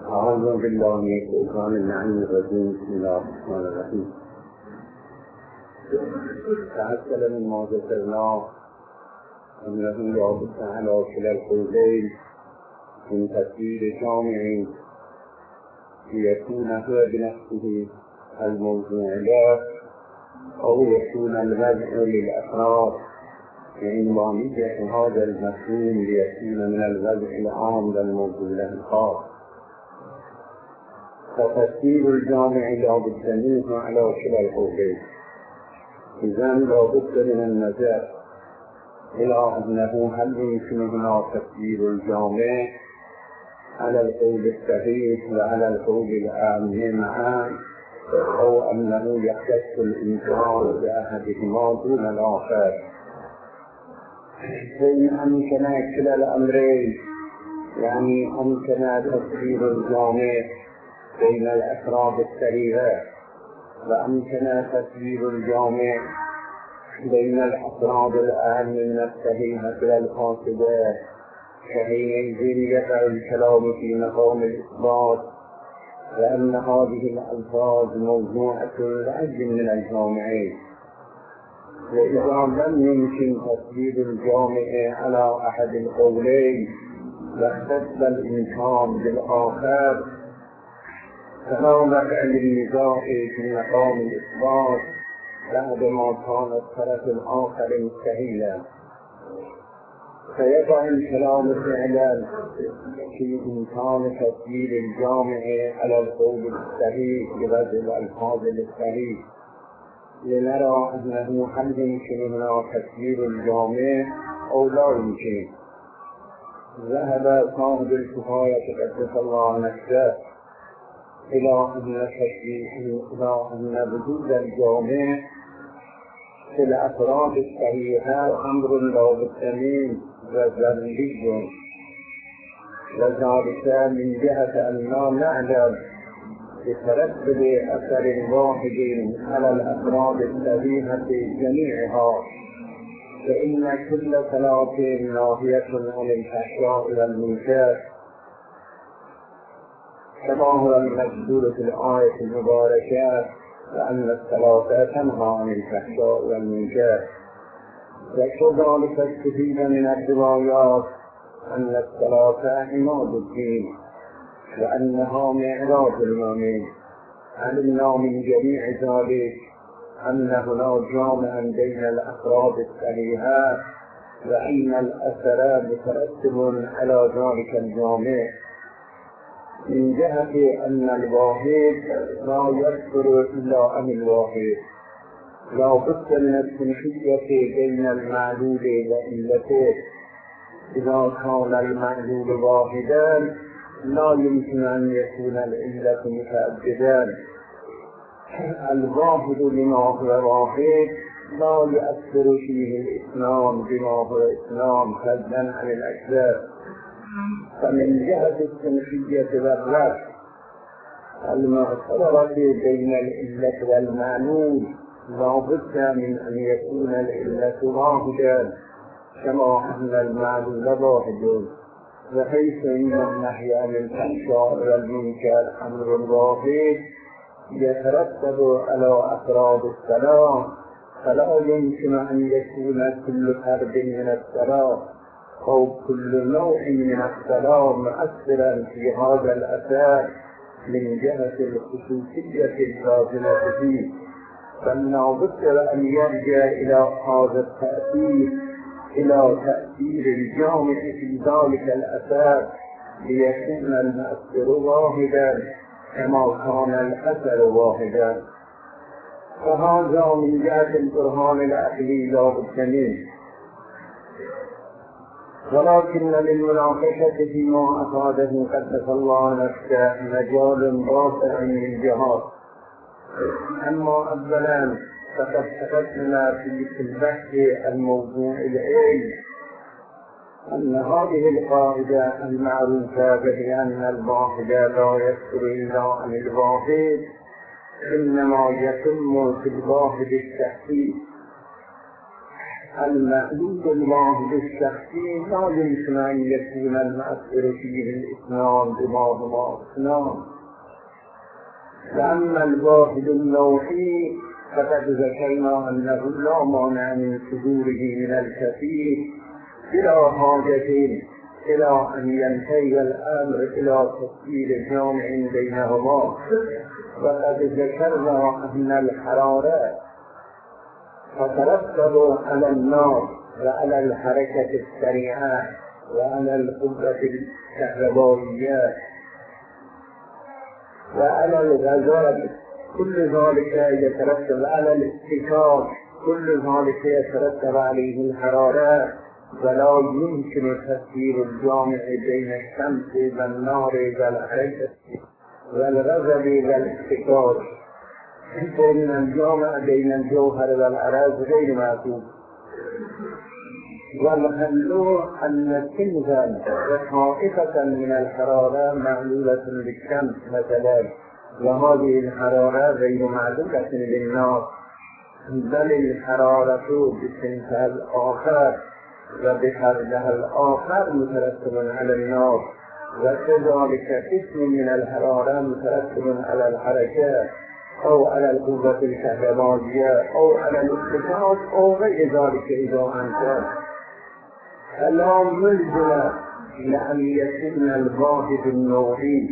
أعوذ بالله من الشيطان اللعين الرجيم. بسم الله الرحمن الرحيم. تحصل من ما ذكرناه أنه يعود تعالى كلا القولين من تفسير جامع ليكون هو بنفسه الموضوع له أو يكون الوضع للأفراد بعنوانية هذا المفهوم ليكون من الوضع العام للموضوع له الخاص. فتفسير الجامع لا بد منه على كلا القولين. إذن لا بد من النظر إلى أنه هل يمكن هنا تفسير الجامع على القول الصحيح وعلى القول العام معا، أو أنه يختص الإنكار بأحدهما دون الآخر. فإن أمكن كلا الأمرين، يعني أمكن تفسير الجامع بين الأفراد الصحيحة وأمكن تفسير الجامع بين الأفراد الأهم من الصحيحة إلى الفاسدة، فحينئذ يقع الكلام في مقام الإثبات، لأن هذه الألفاظ موضوعة لأجل من الجامعين. وإذا لم يمكن تفسير الجامع على أحد القولين واختص الإمكان بالآخر، فلا وقع للنزاع في مقام الإثبات بعدما كان الطرف الآخر مستحيلا. فيقع الكلام فعلا في إمكان تفسير الجامع على القول الصحيح بوضع الألفاظ الصحيح، لنرى أنه هل يمكن هنا تفسير الجامع أو لا يمكن. ذهب صاحب الكفاية قدس الله نفسه إلى أن وجود الجامع في الأفراد الصحيحة أمر لا بد منه وضروري، وذلك من جهة أننا نعلم بترتب أثر واحد على الأفراد الصحيحة جميعها، فإن كل صلاة ناهية عن الفحشاء والمنكر، كما هو المذكور في الآية المباركة وأن الصلاة تنهى عن الفحشاء والمنكر. وكذلك استفيد من الروايات أن الصلاة عماد الدين وأنها معراج المؤمن. علمنا من جميع ذلك أن هناك جامعا بين الأفراد الصحيحة، وأن الأثر مترتب على ذلك الجامع، من جهة أن الواحد لا يذكر إلا عن الواحد، لا بد من التنحية بين المعلول وعلته. إذا كان المعلول واحدا لا يمكن أن يكون العلة متعددا. الواحد لما هو واحد لا يؤثر فيه الإثنان بما هو إثنان فضلا عن الأكثر. فمن جهة التنحية والرد المعتبرة بين العلة والمعلول لا بد من أن يكون العلة واحدا، كما أن المعلول واحد، وحيث إن النهي عن الفحشاء والمنكر أمر واحد يترتب على أفراد الصلاة، فلا يمكن أن يكون كل فرد من الصلاة أو كل نوع من الصلاة مؤثرا في هذا الأثر من جهة الخصوصية اللازمة فيه، بل لا بد أن يرجع إلى هذا التأثير، إلى تأثير الجامع في ذلك الأثر، ليكون المؤثر واحدا كما كان الأثر واحدا. فهذا من جهة البرهان العقلي لا بد منه. ولكن للمناقشة فيما أفاده قدس الله نفسه مجال واسع من جهات. أما أولا فقد تقدمنا في البحث الموضوع العلمي أن هذه القاعدة المعروفة بأن الواحد لا يذكر إلا عن الواحد إنما يتم في الواحد التحقيق، المعلوم الواحد الشخصي لا يمكن أن يكون المؤثر فيه الإثنان بما اثنان. وأما الواحد النوعي فقد ذكرنا أنه لا مانع من صدوره من الكثير بلا حاجة إلى أن ينتهي الأمر إلى تفصيل جامع بينهما. وقد ذكرنا أن الحرارة تترتب على النار وعلى الحركة السريعة وعلى القوة الكهربائية وعلى الغازات، كل ذلك يترتب على الاحتكاك، كل ذلك يترتب عليه الحرارة. ولا يمكن تفسير الجامع بين الشمس والنار والحركة والغزل والاحتكاك، بين الجامع بين الجوهر والعرض غير معقول. والحل أن تنزل طائفة من الحرارة معلولة بالشمس مثلا، وهذه الحرارة غير معلولة بالنار، بل الحرارة بصنفها الآخر وبحرها الآخر مترتب على النار، وكذلك قسم من الحرارة مترتب على الحركة أو على القوة الكهربائية أو على الاحتكاك أو غير ذلك. إذا أنت فلا ملزم لأن يكون الواحد النوعي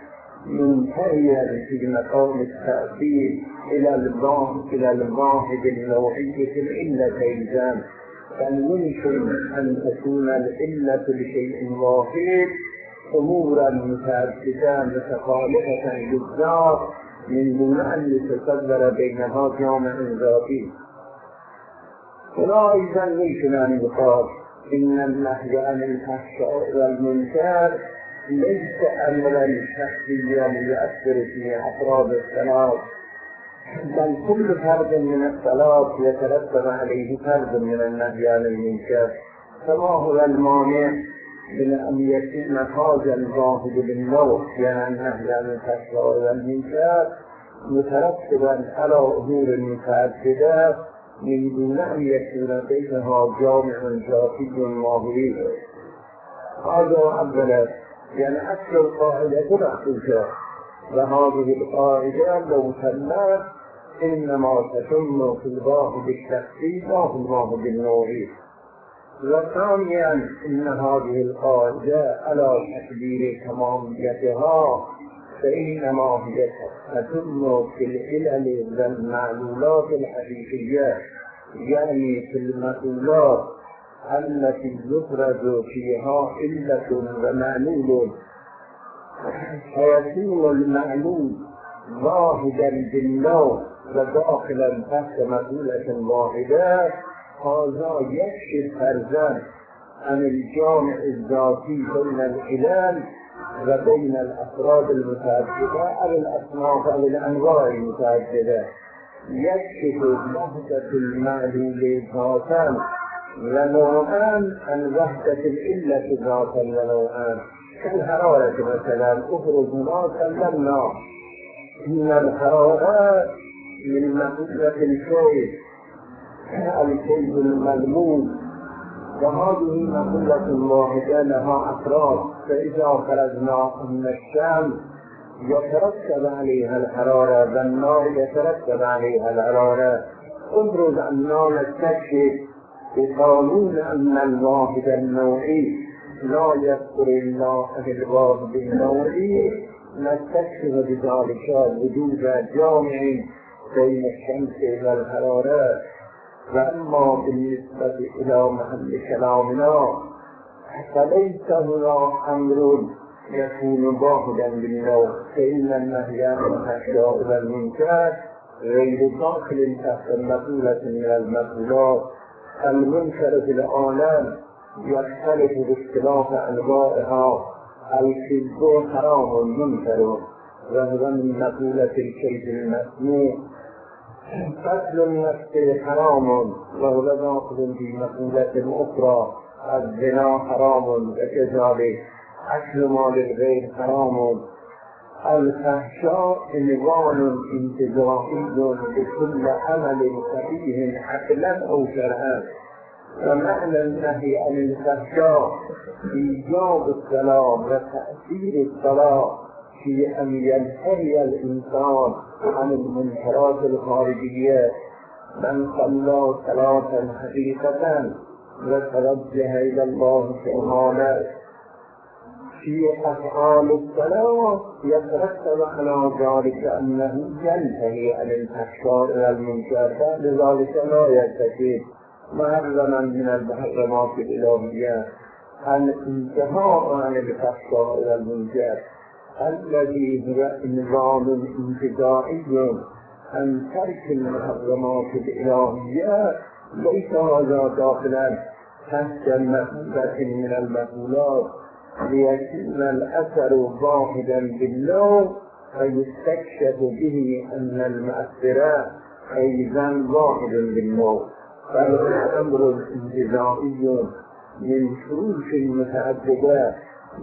منتهيا في مقام التأثير إلى الواحد النوعي في العلة أيضا، بل يمكن أن تكون العلة لشيء واحد أمورا متعددة متخالفة بالذات من دون أن يتصور بينها جامع ذاتي. ولا أيضا يمكن أن يقال إن النهي عن الفحشاء والمنكر ليس أمرا شخصيا يؤثر في أفراد الصلاة، بل كل فرد من الصلاة يترتب عليه فرد من النهي عن المنكر. فما هو المانع من أن يكون هذا الواحد بالنوع يعني النهي عن الفحشاء والمنكر مترتبا على أمور متعددة من دون أن يكون بينها جامع ذاتي ماهوي؟ هذا أولا، يعني أصل القاعدة مخصوصة، وهذه القاعدة لو تمت إنما تتم في الواحد الشخصي لا في الواحد النوعي. وثانيا إن هذه القاعدة على تقدير تماميتها فإنما هي تتم في العلل والمعلولات الحقيقية، يعني في المعلولات التي يفرز فيها علة ومعلول، فيكون المعلول واحدا بالنوع وداخلا تحت معلولة واحدة. هذا يكشف فرزا عن الجامع الذاتي بين العلل وبين الأفراد المتعددة أو الأصناف أو الأنواع المتعددة، يكشف وحدة المعلول ذاتا ونوعان عن وحدة العلة ذاتا ونوعان. كالحرارة مثلا أفرز ناسا للنار، إن الحرارة من مقولة الكيد المذموم، وهذه مقولة واحدة لها أفراد. فإذا فرضنا أن الشمس يترتب عليها الحرارة والنار يترتب عليها الحرارة، افرض أننا نستكشف بقانون أن الواحد النوعي لا يذكر الله عن الواحد النوعي، نستكشف بذلك وجود جامع بين الشمس والحرارة. وأما بالنسبة إلى محل كلامنا فليس هنا أمر يكون واحدا بالنوع، فإن النهي عن الفحشاء والمنكر غير داخل تحت مقولة من المقولات. المنكر في العالم يختلف باختلاف أنواعها، الكذب حرام منكر وهو من مقولة الكذب المسموع، قتل النفس حرام وهو داخل في مقولة أخرى، الزنا حرام وكذلك أكل مال الغير حرام. الفحشاء عنوان انتزاعي بكل عمل صحيح عقلا أو شرعا، ومعنى النهي عن الفحشاء إيجاب الصلاة وتأثير الصلاة في أن ينتهي الإنسان عن المنكرات الخارجية. من صلى صلاة حقيقة وتوجه إلى الله سبحانه في أفعال الصلاة يترتب على ذلك أنه ينتهي عن الفحشاء والمنكر، لذلك لا يرتكب محرما من المحرمات الإلهية. الانتهاء عن الفحشاء والمنكر الذي هو نظام انتزاعي عن ترك المحرمات الإلهية ليس هذا داخلا تحت مفهومة من المفهومات ليكون الأثر واحدا بالنوع فيستكشف به أن المؤثرات أيضا واحد بالنوع، فالأمر انتزاعي من شروط متعددة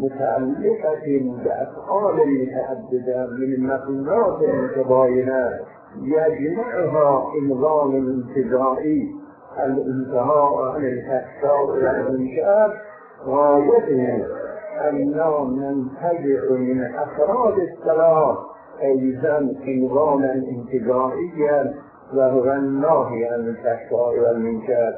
متعلقة بأفعال متعددة من المفهومات المتباينة يجمعها نظام انتزاعي. الانتهاء عن الفحشاء والمنكر غايته أننا ننتزع من أفراد الصلاة أيضا نظاما انتزاعيا وهو النهي عن الفحشاء والمنكر.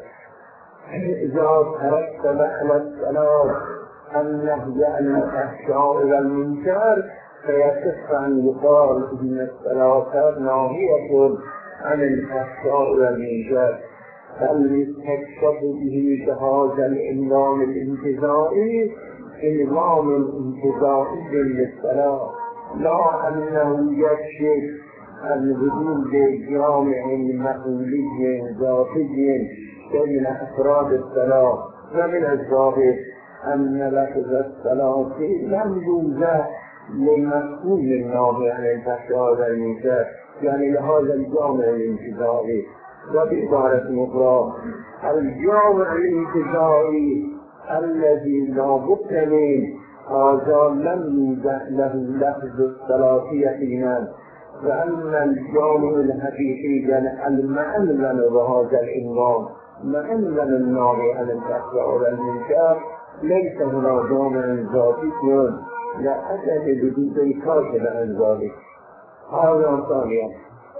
إذا ترتب على الصلاة النهي عن الفحشاء والمنكر فيصح أن يقال إن الصلاة ناهية عن الفحشاء والمنكر، بل يستكشف به بهذا النظام الانتزاعي نظام انتزاعي للصلاة، لا أنه يكشف عن وجود جامع مفعولي ذاتي بين أفراد الصلاة. ومن الظاهر أن لفظ الصلاة لم يوجد لمفهوم النهي عن الفحشاء والمنكر، يعني لهذا الجامع الانتزاعي. وبعبارة أخرى الجامع الانتزاعي الذي لا بد منه هذا لم يوجد له لفظ الصلاة يقينا، وأن الجامع الحقيقي المعلم بهذا العنوان معلم النهي عن الفحشاء والمنكر ليس هنا جامع ذاتي لعدم وجود الكاشف عن ذلك. هذا ثانيا.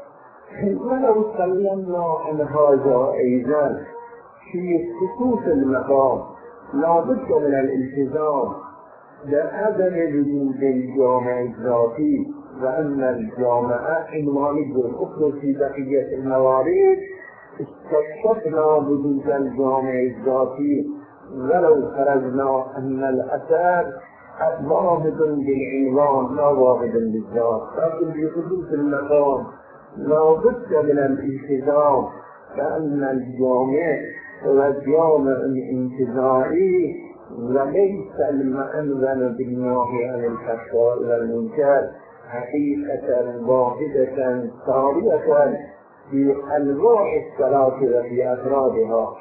ولو سلمنا عن هذا أيضا في خصوص المقام لا بد من الالتزام بعدم وجود الجامع الذاتي، وأن الجامع عنوان الأخرى في بقية الموارد استكشفنا وجود الجامع الذاتي ولو فرضنا أن الأثر واحد بالعنوان لا واحد بالذات، لكن في خصوص المقام لا بد من الالتزام بأن الجامع هو الجامع الانتزاعي وليس المأذن بالنهي عن الفحشاء والمنكر حقيقة واحدة صارية في أنواع الصلاة وفي أفرادها.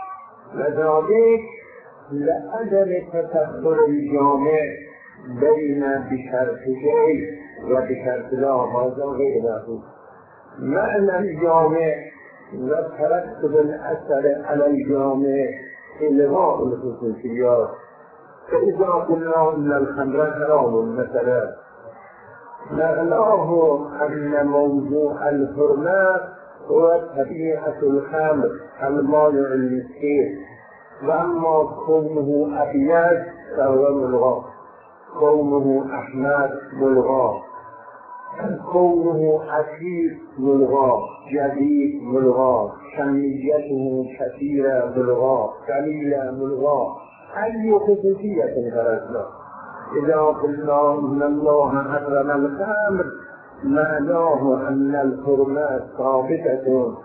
لذلك لعدم تكثر الجامع بين بشرط شيء وبشرط لا هذا غيره. معنى الجامع وترتب الأثر على الجامع إلغاء الخصوصيات. فإذا قلنا أن الخمر حرام مثلا معناه أن موضوع الحرمات هو طبيعة الخمر المانع المسكين، وأما كونه أبيض فهو ملغى، كونه أحمر ملغى، كونه حسيس ملغى، جديد ملغى، كميته كثيرة ملغى، قليلة ملغى، أي خصوصية فرزنا. إذا قلنا إن الله حرم الخمر معناه أن الحرمات ثابتة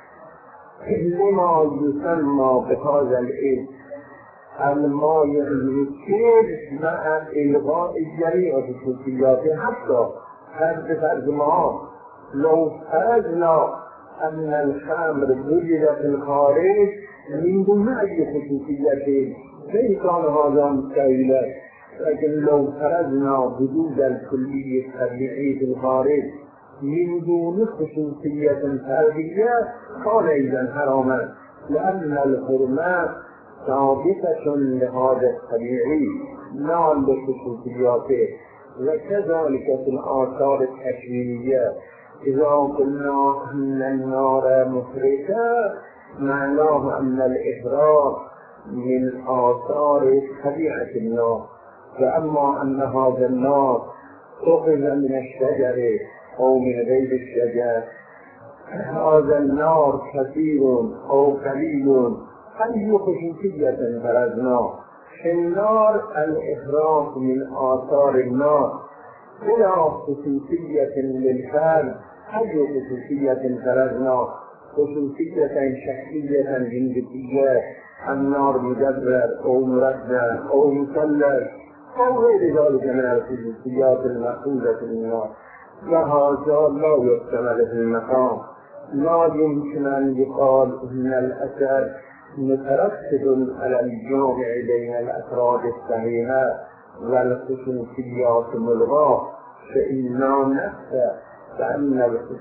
لما يسمى بهذا الاسم المانع المسكين مع إلغاء جميع خصوصياته. حتى هذا فرضنا لو فرضنا أن الخمر وجد في الخارج من دون أي خصوصية كيف كان هذا مستحيلا؟ لكن لو فرضنا وجود الكلية الطبيعي في الخارج من دون خصوصية فردية كان إذا حراما. لأن الحرمات ثابتة لهذا الطبيعي لا لخصوصياته. وكذلك في الآثار التشريعية إذا قلنا أن النار محرقة معناه أن الإحراق من آثار طبيعة النار. فأما أن هذا النار أخذ من الشجر أو من غير الشجر، هذا النار كثير أو قليل، أي خصوصية فرزناه. في النار الإحراق من آثار النار بلا خصوصية للفعل، أي خصوصية فرزناه، خصوصية شخصية جنسية، النار مدبر أو مربع أو مثلث أو غير ذلك من الخصوصيات المأخوذة من النار، وهذا لا يحتمل في المقام. لا يمكن أن يقال إن الأثر مترتب على الجامع بين الأفراد الصحيحة والخصوصيات الملغاة، فإننا نخشى فأن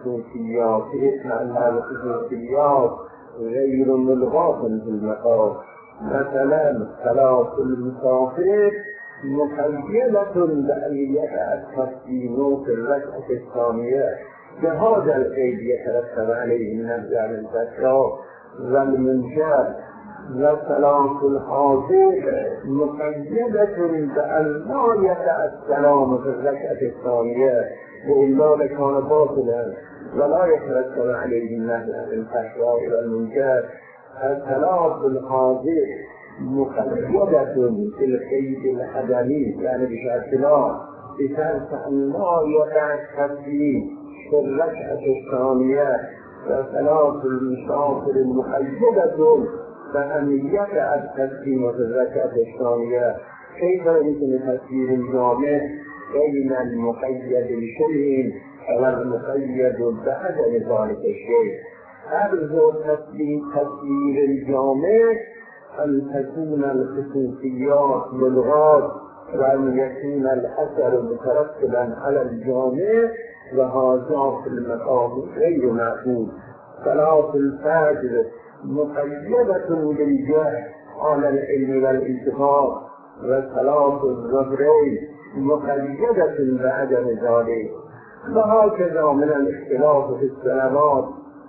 الخصوصيات غير ملغاة في المقام. مثلا صلاة المسافر مقيدة بأن يتأكد في نوت الركعة الثانية، بهذا القيد يترتب عليه النهي عن الفحشاء والمنكر. وصلاة الحاضر مقيدة بأن لا يتأكد في الركعة الثانية، وإلا لكان باطلا ولا يترتب عليه النهي عن الفحشاء والمنكر. صلاة الحاضر مقيدة بالقيد العدمي، يعني بشرط بشرط أن لا يتأكد في الركعة الثانية. وصلاة المسافر مقيدة بأن يتأكد في الركعة الثانية. كيف يمكن تفسير الجامع بين المقيد بشيء والمقيد بعدم ذلك الشيء؟ أرجو تفسير الجامع أن تكون الخصوصيات ملغاة، وأن يكون الأثر مترتبا على الجامع، وهذا في المقام غير معقول. صلاة الفجر مقيدة بالجهل على العلم والانتفاع، وصلاة الظهرين مقيدة بعدم ذلك. وهكذا من الاختلاف في الصلوات.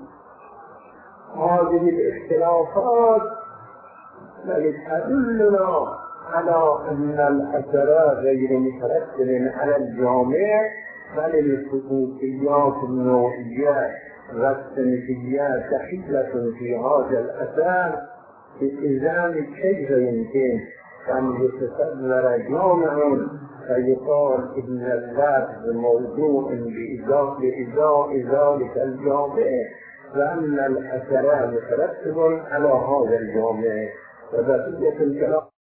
هذه الاختلافات تدلنا على أن الأثر غير مترتب على الجامع، بل الخصوصيات النوعية والصنفية دخيلة في هذا الأثر. إذن كيف يمكن أن يتصور جامع فيقال إن اللفظ موضوع بإزاء ذلك الجامع، وأن الأثر مترتب على هذا الجامع؟ وبقية الكلام